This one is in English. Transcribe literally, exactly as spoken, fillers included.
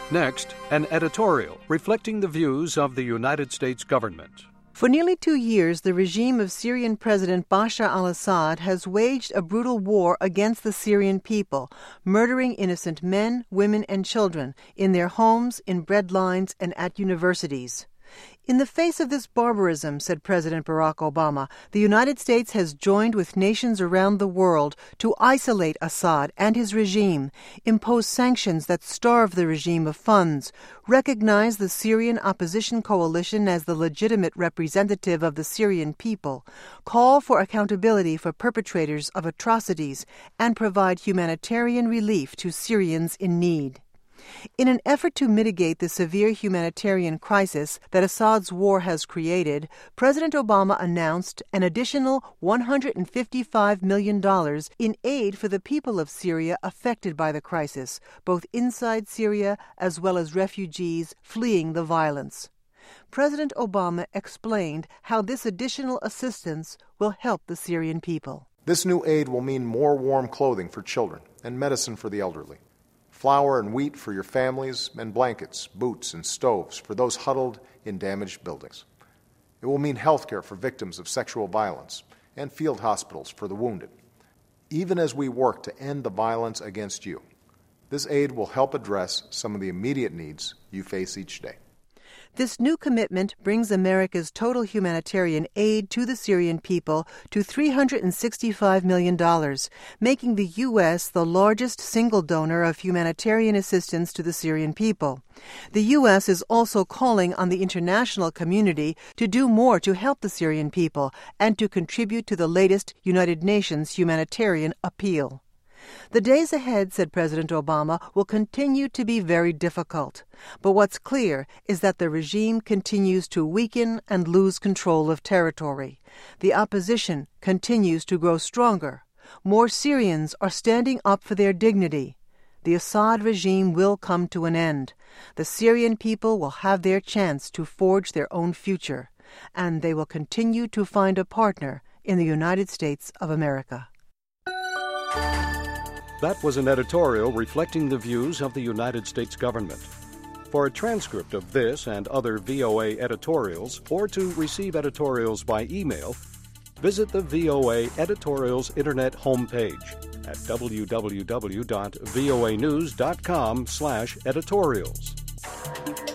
Next, an editorial reflecting the views of the United States government. For nearly two years, the regime of Syrian President Bashar al-Assad has waged a brutal war against the Syrian people, murdering innocent men, women, and children in their homes, in breadlines, and at universities. In the face of this barbarism, said President Barack Obama, the United States has joined with nations around the world to isolate Assad and his regime, impose sanctions that starve the regime of funds, recognize the Syrian opposition coalition as the legitimate representative of the Syrian people, call for accountability for perpetrators of atrocities, and provide humanitarian relief to Syrians in need. In an effort to mitigate the severe humanitarian crisis that Assad's war has created, President Obama announced an additional one hundred fifty-five million dollars in aid for the people of Syria affected by the crisis, both inside Syria as well as refugees fleeing the violence. President Obama explained how this additional assistance will help the Syrian people. This new aid will mean more warm clothing for children and medicine for the elderly. Flour and wheat for your families, and blankets, boots, and stoves for those huddled in damaged buildings. It will mean health care for victims of sexual violence and field hospitals for the wounded. Even as we work to end the violence against you, this aid will help address some of the immediate needs you face each day. This new commitment brings America's total humanitarian aid to the Syrian people to three hundred sixty-five million dollars, making the U S the largest single donor of humanitarian assistance to the Syrian people. The U S is also calling on the international community to do more to help the Syrian people and to contribute to the latest United Nations humanitarian appeal. The days ahead, said President Obama, will continue to be very difficult. But what's clear is that the regime continues to weaken and lose control of territory. The opposition continues to grow stronger. More Syrians are standing up for their dignity. The Assad regime will come to an end. The Syrian people will have their chance to forge their own future, and they will continue to find a partner in the United States of America. That was an editorial reflecting the views of the United States government. For a transcript of this and other V O A editorials, or to receive editorials by email, visit the V O A Editorials Internet homepage at w w w dot voa news dot com slash editorials.